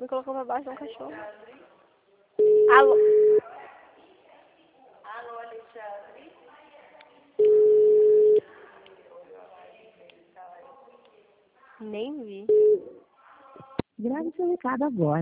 Me colocou pra baixo de um cachorro. Alô? Alô, Alexandre? Nem vi. Grave seu recado agora.